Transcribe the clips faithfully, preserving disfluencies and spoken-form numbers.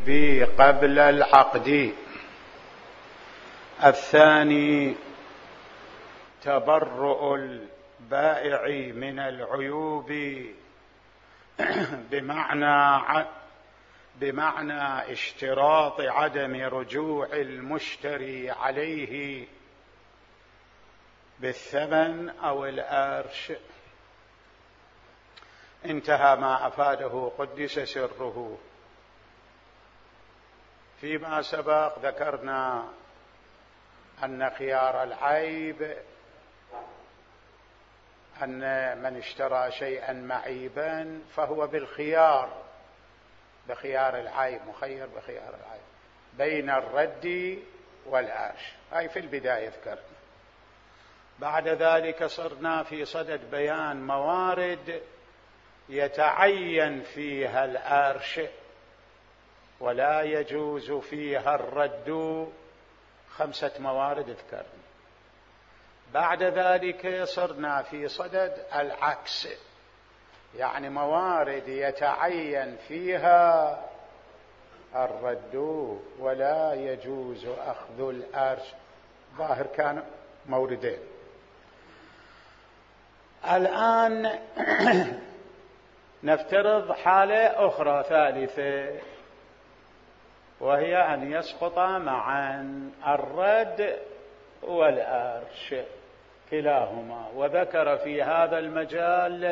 العيب قبل العقد. الثاني تبرؤ البائع من العيوب بمعنى بمعنى اشتراط عدم رجوع المشتري عليه بالثمن أو الأرش. انتهى ما أفاده قدس سره. فيما سبق ذكرنا أن خيار العيب أن من اشترى شيئا معيبا فهو بالخيار، بخيار العيب، مخير بخيار العيب بين الرد والأرش. هاي في البداية ذكرنا. بعد ذلك صرنا في صدد بيان موارد يتعين فيها الأرش ولا يجوز فيها الرد. خمسة موارد ذكرنا. بعد ذلك صرنا في صدد العكس، يعني موارد يتعين فيها الرد ولا يجوز أخذ الأرش. ظاهر كان موردين. الآن نفترض حالة أخرى ثالثة، وهي أن يسقط معا الرد والأرش كلاهما. وذكر في هذا المجال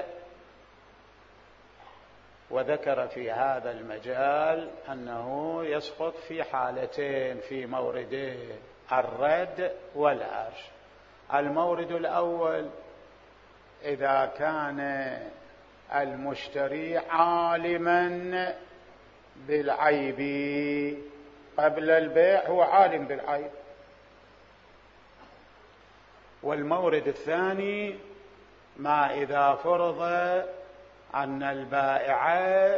وذكر في هذا المجال أنه يسقط في حالتين، في موردين: الرد والأرش. المورد الأول إذا كان المشتري عالما بالعيب قبل البيع، هو عالم بالعيب. والمورد الثاني ما إذا فرض أن البائع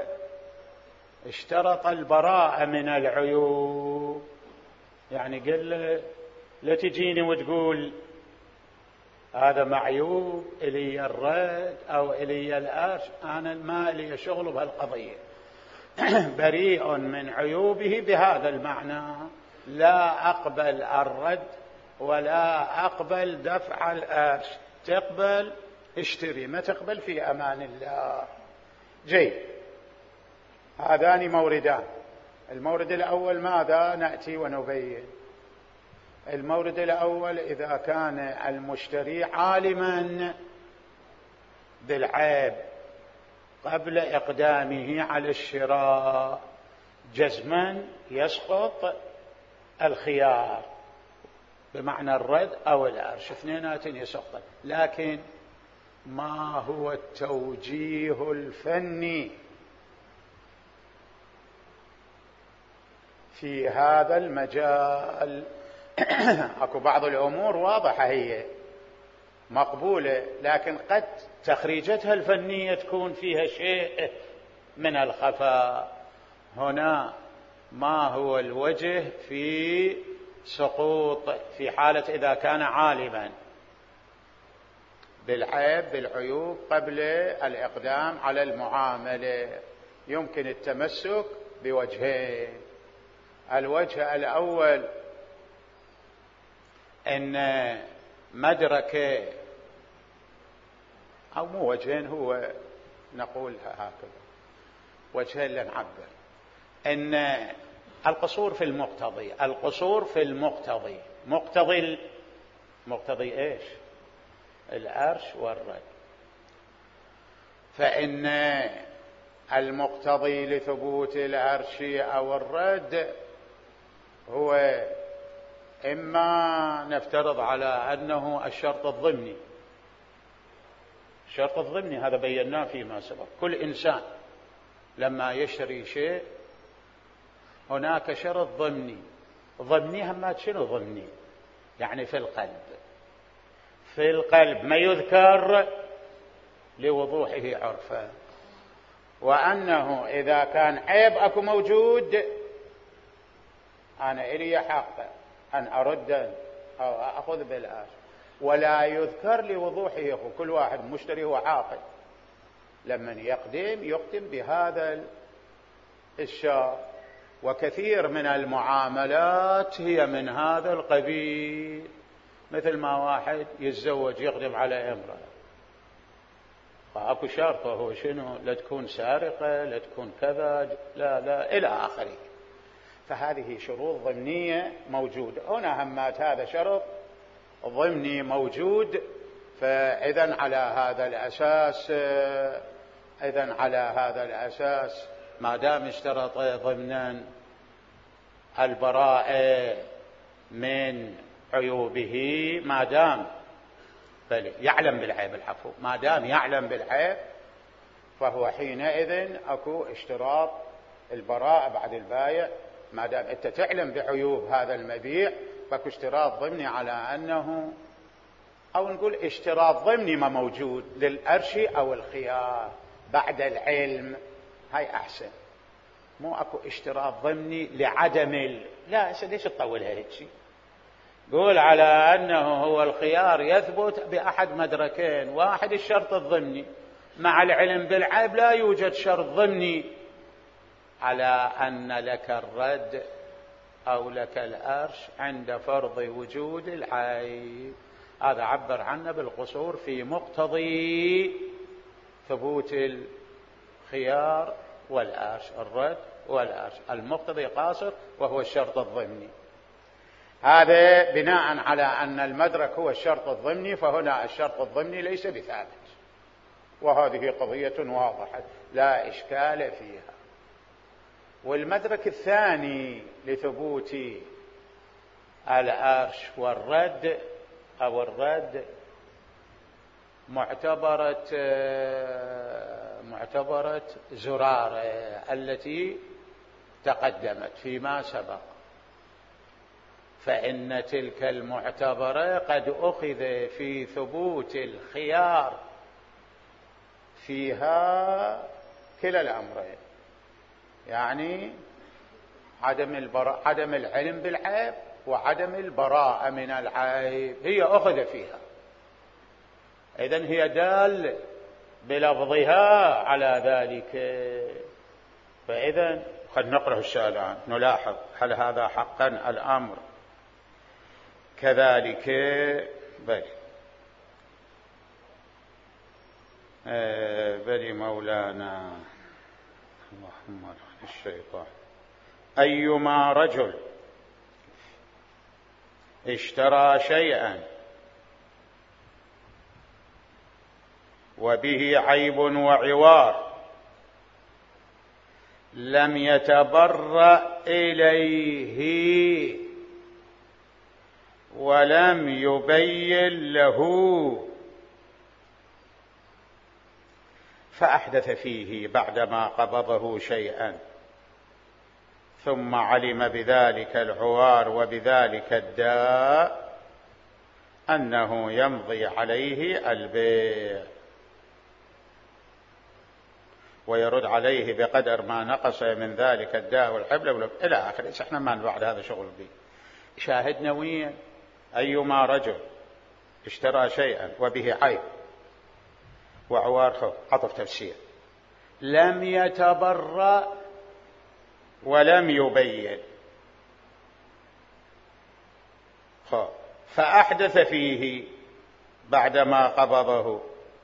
اشترط البراءة من العيوب، يعني قال له لا تجيني وتقول هذا معيوب إلي الرد أو إلي الأرش، أنا ما لي شغل بهالقضية، بريء من عيوبه بهذا المعنى، لا أقبل الرد ولا أقبل دفع الأرش. تقبل اشتري، ما تقبل في أمان الله. جيد. هذان موردان. المورد الأول ماذا نأتي ونبين؟ المورد الأول إذا كان المشتري عالما بالعيب قبل إقدامه على الشراء، جزما يسقط الخيار بمعنى الرد أو الأرش، اثنينات يسقط. لكن ما هو التوجيه الفني في هذا المجال؟ اكو بعض الامور واضحه هي مقبوله، لكن قد تخريجتها الفنيه تكون فيها شيء من الخفاء. هنا ما هو الوجه في سقوط في حاله اذا كان عالما بالعيب بالعيوب قبل الاقدام على المعامله؟ يمكن التمسك بوجهين. الوجه الاول ان مدرك، او مو وجهين، هو نقولها هكذا وجهين لنعبر، ان القصور في المقتضي القصور في المقتضي مقتضي مقتضي ايش؟ الأرش والرد. فإن المقتضي لثبوت الأرش أو الرد هو إما نفترض على أنه الشرط الضمني. الشرط الضمني هذا بيناه فيما سبق. كل إنسان لما يشتري شيء هناك شرط ضمني. ضمني هم شنو ضمني؟ يعني في القلب في القلب ما يذكر لوضوحه عرفا، وأنه إذا كان عيب أكو موجود أنا إلي حق أن أرد أو أخذ بالآش، ولا يذكر لوضوحه. كل واحد مشتري هو عاقل، لما يقدم يقدم بهذا الشرط. وكثير من المعاملات هي من هذا القبيل، مثل ما واحد يتزوج يقدم على امرأة، فأكو شرط وهو شنو؟ لا تكون سارقة، لا تكون كذا، لا لا إلى آخره. فهذه شروط ضمنية موجودة هنا. همات هذا شرط ضمني موجود. فإذا على هذا الأساس إذا على هذا الأساس ما دام اشترط ضمنا البراءة من عيوبه، ما دام بل يعلم بالعيب، العفو، ما دام يعلم بالعيب، فهو حينئذ اكو اشتراط البراءة بعد البايع. ما دام انت تعلم بعيوب هذا المبيع، فاكو اشتراط ضمني على انه، او نقول اشتراط ضمني ما موجود للأرش او الخيار بعد العلم، هاي احسن. مو اكو اشتراط ضمني لعدم ال... لا ليش تطولها هيك شيء؟ قول على أنه هو الخيار يثبت بأحد مدركين: واحد الشرط الضمني، مع العلم بالعيب لا يوجد شرط ضمني على أن لك الرد أو لك الأرش عند فرض وجود العيب. هذا عبر عنه بالقصور في مقتضي ثبوت الخيار والأرش، الرد والأرش، المقتضي قاصر وهو الشرط الضمني. هذا بناء على أن المدرك هو الشرط الضمني، فهنا الشرط الضمني ليس بثابت، وهذه قضية واضحة لا إشكال فيها. والمدرك الثاني لثبوت الأرش والرد أو الرد معتبرة معتبرة زرارة التي تقدمت فيما سبق، فإن تلك المعتبرة قد أخذ في ثبوت الخيار فيها كلا الأمرين، يعني عدم البراء عدم العلم بالعيب وعدم البراءة من العيب، هي أخذ فيها. إذن هي دال بلفظها على ذلك. فإذن قد نقرأ السؤال، نلاحظ هل هذا حقا الأمر كذلك؟ بل بل مولانا اللهم لعن الشيطان. أيما رجل اشترى شيئا وبه عيب وعوار لم يتبرأ إليه ولم يبين له، فأحدث فيه بعدما قبضه شيئا، ثم علم بذلك العوار وبذلك الداء أنه يمضي عليه البيع ويرد عليه بقدر ما نقص من ذلك الداء والحبل إلى آخره. احنا ما بعد هذا شغل به. شاهدنا وين؟ أيما رجل اشترى شيئا وبه عيب وعوار، عطف تفسير، لم يتبرأ ولم يبين، فأحدث فيه بعدما قبضه.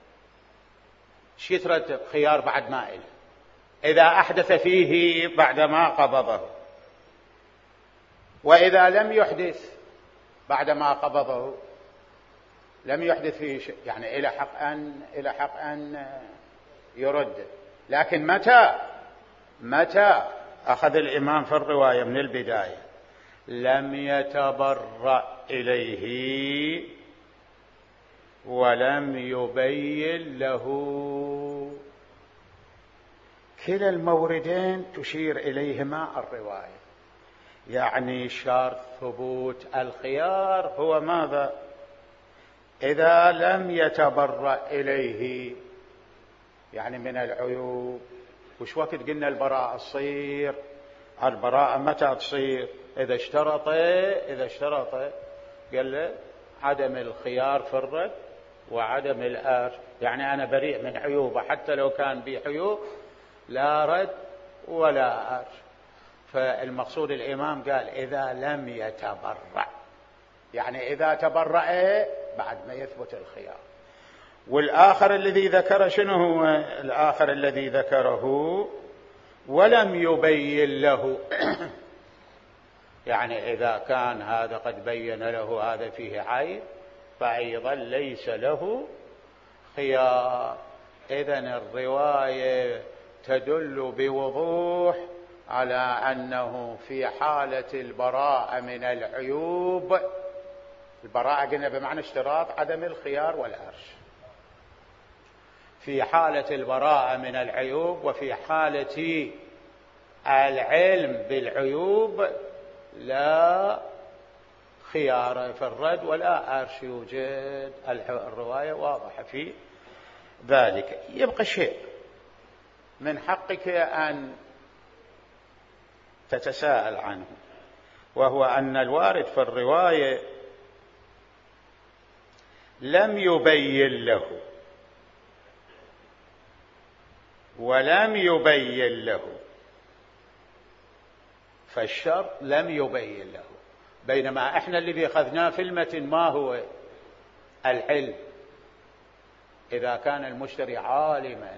شي يترتب؟ خيار بعد ما إله. إذا أحدث فيه بعدما قبضه، وإذا لم يحدث بعدما قبضه، لم يحدث فيه شيء، يعني إلى حق أن إلى حق أن يرد. لكن متى متى أخذ الإمام في الرواية من البداية لم يتبرأ إليه ولم يبين له، كلا الموردين تشير إليهما الرواية. يعني شرط ثبوت الخيار هو ماذا؟ إذا لم يتبرأ إليه، يعني من العيوب. وش وقت قلنا البراءة تصير؟ البراءة متى تصير؟ إذا اشترط إذا اشترط قال له عدم الخيار في الرد وعدم الأرش، يعني أنا بريء من عيوبه حتى لو كان بي عيوب، لا رد ولا أرش. فالمقصود الإمام قال إذا لم يتبرع، يعني إذا تبرع بعد ما يثبت الخيار. والآخر الذي ذكر شنو هو الآخر الذي ذكره؟ ولم يبين له يعني إذا كان هذا قد بين له هذا فيه عيب فأيضا ليس له خيار. إذن الرواية تدل بوضوح على أنه في حالة البراءة من العيوب، البراءة قلنا بمعنى اشتراط عدم الخيار والعرش، في حالة البراءة من العيوب وفي حالة العلم بالعيوب لا خيار في الرد ولا أرش يوجد. الرواية واضحة في ذلك. يبقى شيء من حقك أن تتساءل عنه، وهو أن الوارد في الرواية لم يبين له ولم يبين له، فالشرط لم يبين له، بينما احنا الذي اخذناه في المتن ما هو العلم. اذا كان المشتري عالما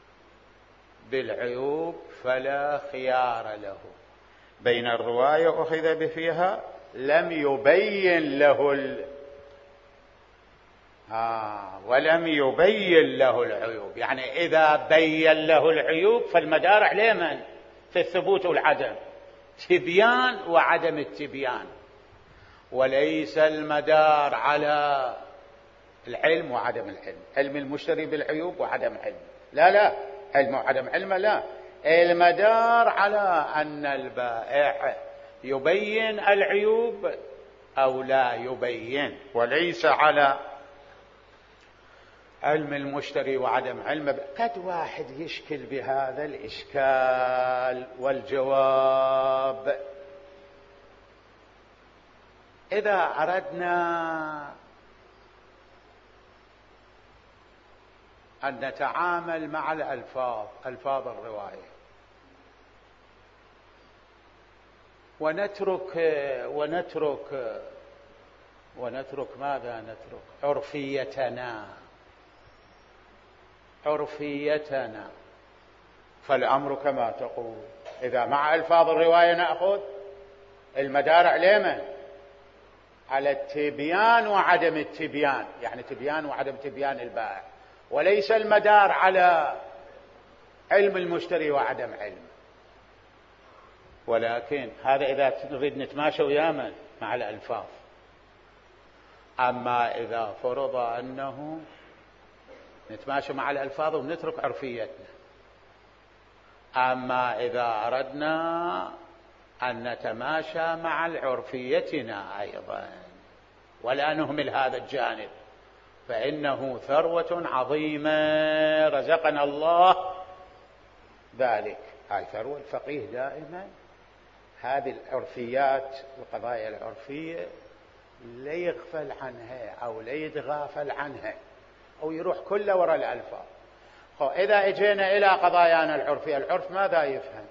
بالعيوب فلا خيار له. بين الرواية اخذ بفيها لم يبين له ال... آه ولم يبين له العيوب، يعني اذا بين له العيوب فالمدار عليه من في الثبوت والعدم، تبيان وعدم التبيان، وليس المدار على العلم وعدم العلم، علم المشتري بالعيوب وعدم علم، لا لا علم وعدم علم، لا، المدار على أن البائع يبين العيوب أو لا يبين، وليس على علم المشتري وعدم علمه. قد واحد يشكل بهذا الإشكال، والجواب إذا أردنا أن نتعامل مع الألفاظ، ألفاظ الرواية، ونترك ونترك ونترك ماذا نترك؟ عرفيتنا عرفيتنا فالأمر كما تقول. إذا مع ألفاظ الرواية نأخذ المدار على من؟ على التبيان وعدم التبيان، يعني تبيان وعدم تبيان البائع، وليس المدار على علم المشتري وعدم علم. ولكن هذا إذا نريد نتماشى ويا من؟ مع الألفاظ. أما إذا فرض أنه نتماشى مع الألفاظ ونترك عرفيتنا، أما إذا أردنا أن نتماشى مع عرفيتنا أيضا ولا نهمل هذا الجانب، فإنه ثروة عظيمة رزقنا الله ذلك. هاي ثروة الفقيه دائما، هذه العرفيات القضايا العرفية لا يغفل عنها أو لا يتغافل عنها أو يروح كله وراء الألفاظ. إذا اجينا إلى قضايانا العرفية، العرف ماذا يفهم؟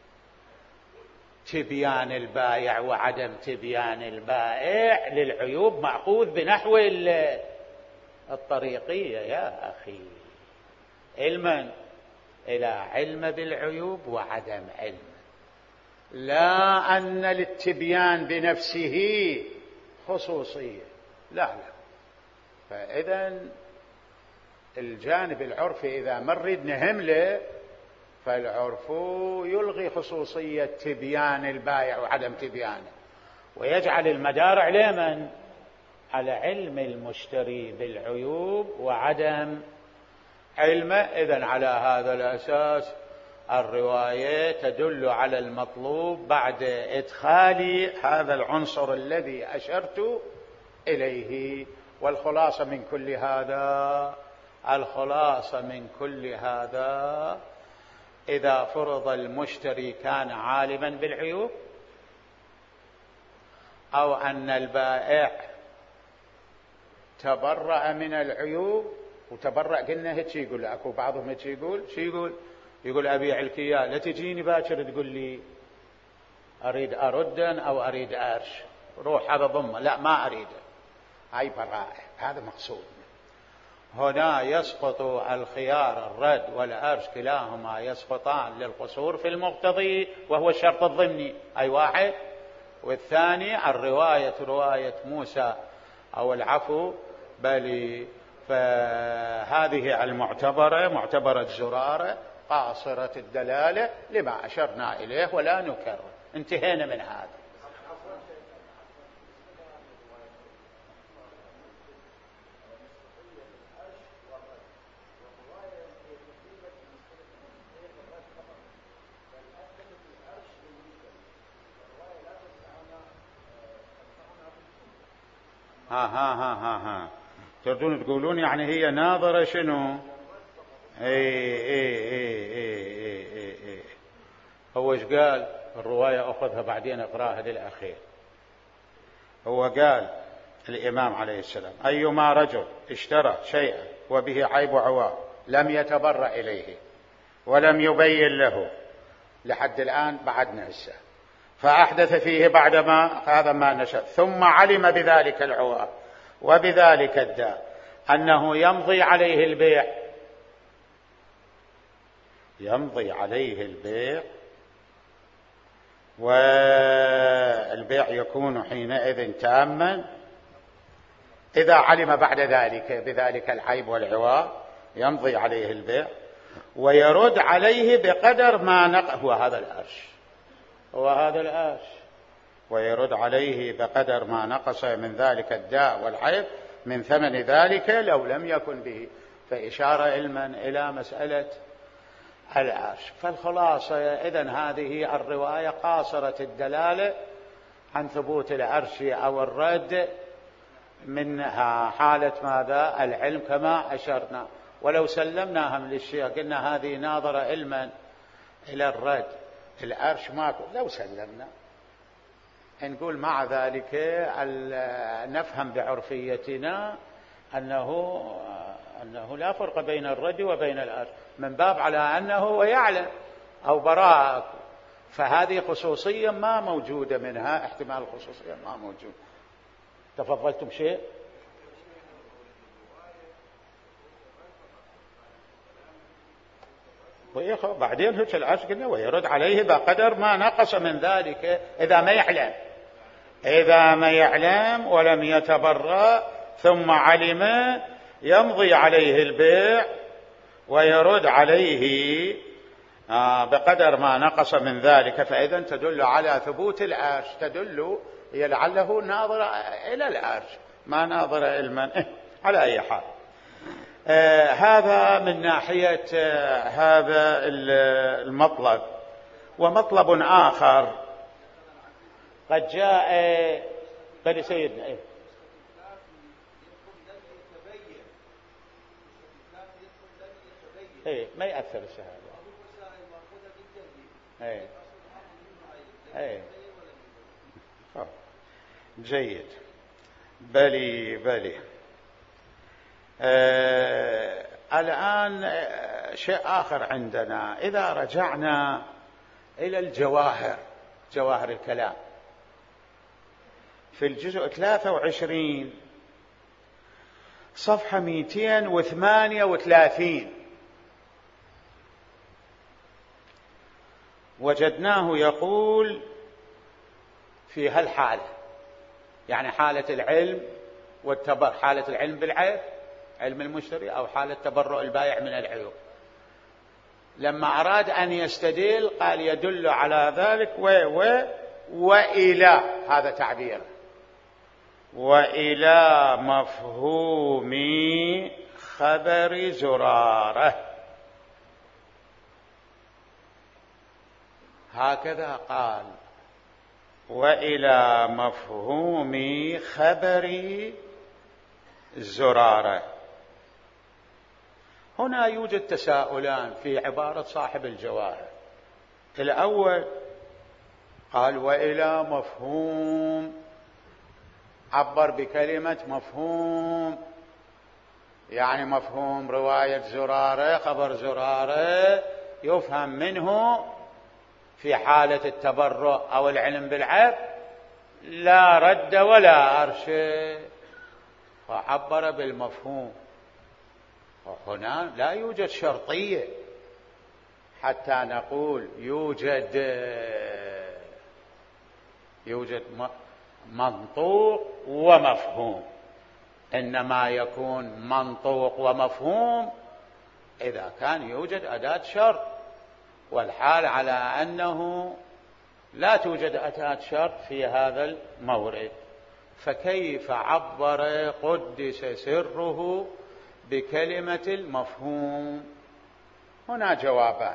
تبيان البائع وعدم تبيان البائع للعيوب مأخوذ بنحو الطريقية يا أخي، علما إلى علم بالعيوب وعدم علم، لا أن للتبيان بنفسه خصوصية، لا لا. فإذا الجانب العرفي إذا ما نريد نهمله فالعرف يلغي خصوصية تبيان البائع وعدم تبيانه، ويجعل المدار عليه من؟ على علم المشتري بالعيوب وعدم علمه. إذن على هذا الأساس الرواية تدل على المطلوب بعد إدخال هذا العنصر الذي أشرت إليه. والخلاصة من كل هذا الخلاصة من كل هذا إذا فرض المشتري كان عالما بالعيوب، أو أن البائع تبرأ من العيوب، وتبرأ قلنا هيك يقول، أكو بعضهم هيك يقول، شو يقول؟ يقول أبيع لك إياه، لا تجيني باكر تقول لي أريد أردا أو أريد أرش، روح هذا ضمه، لا ما أريده، هاي برائع، هذا مقصود. هنا يسقط الخيار الرد والأرش كلاهما يسقطان للقصور في المقتضي وهو الشرط الضمني، أي واحد. والثاني الرواية رواية موسى أو العفو، بل فهذه المعتبرة معتبرة زرارة قاصرة الدلالة لما أشرنا إليه ولا نكرر. انتهينا من هذا. ها ها ها ها ها تردون تقولون يعني هي ناظرة شنو؟ اي اي اي اي اي اي هو ايش قال؟ الرواية أخذها بعدين أقراها للأخير. هو قال الإمام عليه السلام: أيما رجل اشترى شيئا وبه عيب وعوار لم يتبرأ إليه ولم يبين له، لحد الآن بعدنا هسه، فأحدث فيه بعدما هذا ما نشأ، ثم علم بذلك العوار وبذلك الداء أنه يمضي عليه البيع، يمضي عليه البيع، والبيع يكون حينئذ تاما. إذا علم بعد ذلك بذلك العيب والعوار يمضي عليه البيع ويرد عليه بقدر ما نقص، هو هذا الأرش، هو هذا الأرش، ويرد عليه بقدر ما نقص من ذلك الداء والعيب من ثمن ذلك لو لم يكن به. فإشارة علما إلى مسألة الأرش. فالخلاصة إذن هذه الرواية قاصرة الدلالة عن ثبوت الأرش أو الرد، منها حالة ماذا؟ العلم كما أشرنا. ولو سلمناهم للشيخ قلنا هذه ناظرة علما إلى الرد، الأرش ماكو، لو سلمنا نقول مع ذلك نفهم بعرفيتنا أنه أنه لا فرق بين الرد وبين الأرش، من باب على أنه ويعلم أو براءة، فهذه خصوصية ما موجودة منها، احتمال الخصوصية ما موجود. تفضلتم شيء؟ بعدين هيك العرش قلنا ويرد عليه بقدر ما نقص من ذلك إذا ما يعلم، إذا ما يعلم ولم يتبرأ ثم علم يمضي عليه البيع ويرد عليه بقدر ما نقص من ذلك. فإذا تدل على ثبوت العرش، تدل هي لعله ناظر إلى العرش ما ناظر علما. على أي حال آه هذا من ناحية آه هذا المطلب. ومطلب آخر قد جاء بني سيدنا إيه؟ إيه ما يأثر الشهادة. إيه إيه جيد. بلي بلي آه الآن آه شيء آخر عندنا. إذا رجعنا إلى الجواهر، جواهر الكلام في الجزء ثلاثة وعشرين صفحة مئتين وثمانية وثلاثين وجدناه يقول في هالحالة، يعني حالة العلم والتبر، حالة العلم بالعيب علم المشتري أو حالة تبرؤ البائع من العيوب، لما أراد أن يستدل قال يدل على ذلك و و وإلى، هذا تعبير، وإلى مفهوم خبر زرارة، هكذا قال، وإلى مفهوم خبر زرارة. هنا يوجد تساؤلان في عبارة صاحب الجواهر. الأول قال وإلى مفهوم، عبر بكلمة مفهوم، يعني مفهوم رواية زرارة، خبر زرارة يفهم منه في حالة التبرؤ أو العلم بالعيب لا رد ولا أرشد، وعبر بالمفهوم. وهنا لا يوجد شرطية حتى نقول يوجد يوجد منطوق ومفهوم، إنما يكون منطوق ومفهوم إذا كان يوجد أداة شرط، والحال على أنه لا توجد أداة شرط في هذا المورد، فكيف عبر قدس سره بكلمة المفهوم؟ هنا جوابان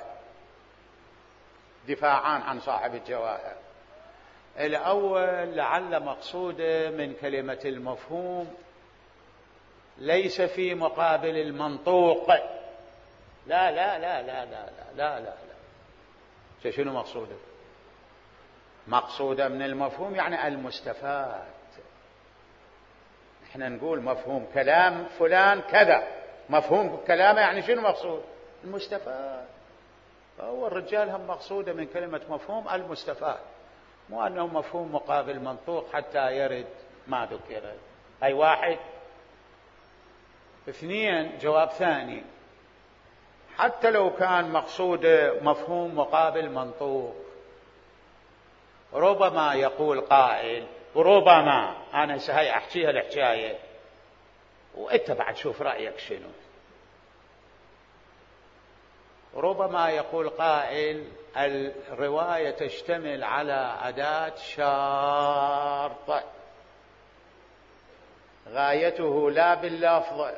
دفاعان عن صاحب الجواهر. الأول لعل مقصوده من كلمة المفهوم ليس في مقابل المنطوق، لا لا لا لا لا لا لا لا, لا. شنو مقصوده؟ مقصوده من المفهوم يعني المستفاد. احنا نقول مفهوم كلام فلان كذا، مفهوم كلامه يعني شنو مقصود؟ المستفاد. فهو الرجال هم مقصوده من كلمة مفهوم المستفاد، مو أنه مفهوم مقابل منطوق حتى يرد ما ذكر. أي واحد. اثنين، جواب ثاني، حتى لو كان مقصود مفهوم مقابل منطوق، ربما يقول قائل، وربما أنا سهي أحكيها الحكاية وإنت بعد شوف رأيك شنو، ربما يقول قائل الرواية تشتمل على أداة شرط غايته لا باللفظ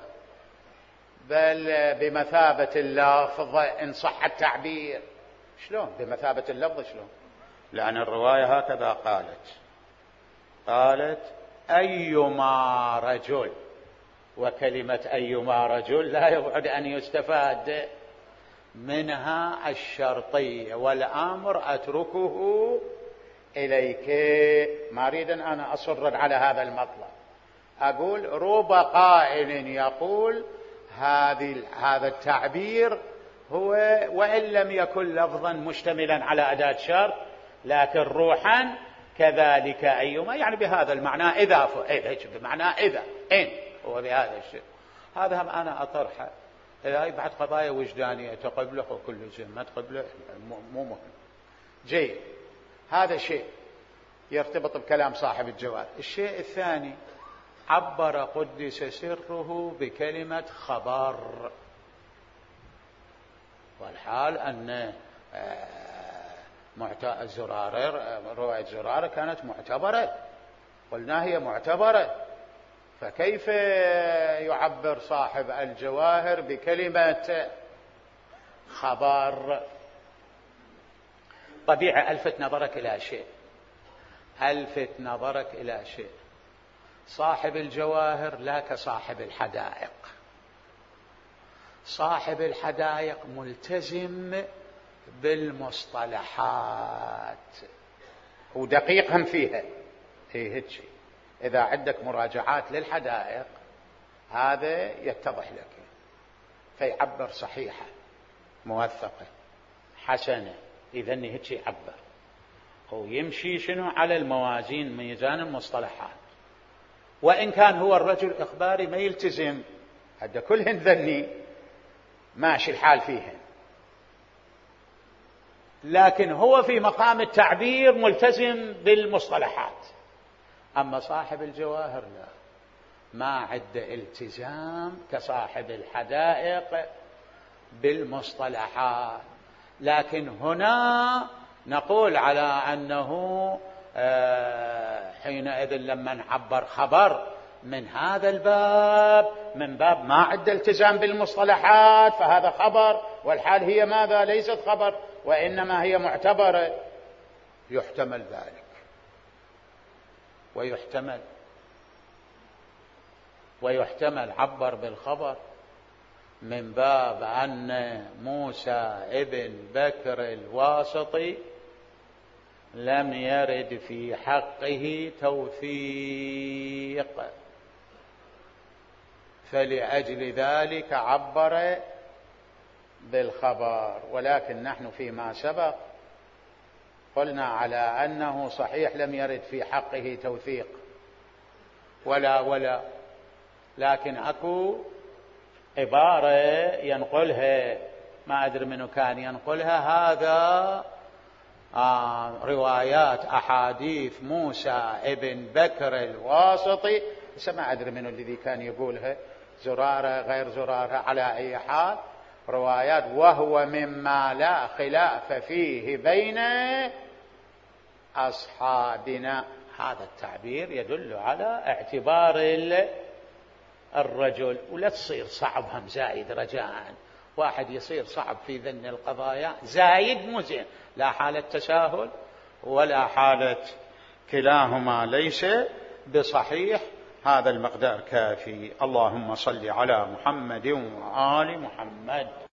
بل بمثابة اللفظ إن صح التعبير. شلون بمثابة اللفظ؟ شلون؟ لأن الرواية هكذا قالت قالت أيما رجل، وكلمة أيما رجل لا يبعد أن يستفاد منها الشرطية، والأمر أتركه إليك. ما أريد أن أنا أصر على هذا المطلب، أقول رب قائل يقول هذه هذا التعبير هو وإن لم يكن لفظا مشتملا على أداة شرط لكن روحا كذلك أيما، يعني بهذا المعنى إذا فهيك بمعنى إذا إن هو بهذا الشيء. هذا هم أنا أطرحه. هاي بعد قضايا وجدانية تقبله وكل شيء ما تقبله مو مهم. جيد، هذا شيء يرتبط بكلام صاحب الجواب. الشيء الثاني، عبر قدس سره بكلمة خبر، والحال أن زرارة رواية زرارة كانت معتبرة، قلنا هي معتبرة، فكيف يعبر صاحب الجواهر بكلمة خبر؟ طبيعة ألفت نظرك إلى شيء، ألفت نظرك إلى شيء، صاحب الجواهر لا كصاحب الحدائق. صاحب الحدائق ملتزم بالمصطلحات ودقيق هم فيها. هي هيك، إذا عندك مراجعات للحدائق هذا يتضح لك، فيعبر صحيحة موثقة حسنة، إذن هيك يعبر، ويمشي شنو على الموازين ميزان المصطلحات. وإن كان هو الرجل إخباري ما يلتزم، هذا كلهن ذني ماشي الحال فيهن، لكن هو في مقام التعبير ملتزم بالمصطلحات. أما صاحب الجواهر لا، ما عنده التزام كصاحب الحدائق بالمصطلحات. لكن هنا نقول على أنه حينئذ لما نعبر خبر من هذا الباب، من باب ما عنده التزام بالمصطلحات، فهذا خبر، والحال هي ماذا؟ ليست خبر وإنما هي معتبرة. يحتمل ذلك ويحتمل ويحتمل عبر بالخبر من باب أن موسى ابن بكر الواسطي لم يرد في حقه توثيق، فلأجل ذلك عبر بالخبر. ولكن نحن فيما سبق قلنا على أنه صحيح لم يرد في حقه توثيق ولا ولا، لكن أكو عبارة ينقلها، ما أدري منه كان ينقلها، هذا آه روايات أحاديث موسى ابن بكر الواسطي، ما أدري منه الذي كان يقولها، زرارة غير زرارة، على أي حال روايات، وهو مما لا خلاف فيه بين أصحابنا. هذا التعبير يدل على اعتبار الرجل، ولا تصير صعب هم زايد رجاء، واحد يصير صعب في ذن القضايا زايد مو زين، لا حالة تساهل ولا حالة كلاهما ليس بصحيح، هذا المقدار كافي. اللهم صل على محمد وآل محمد.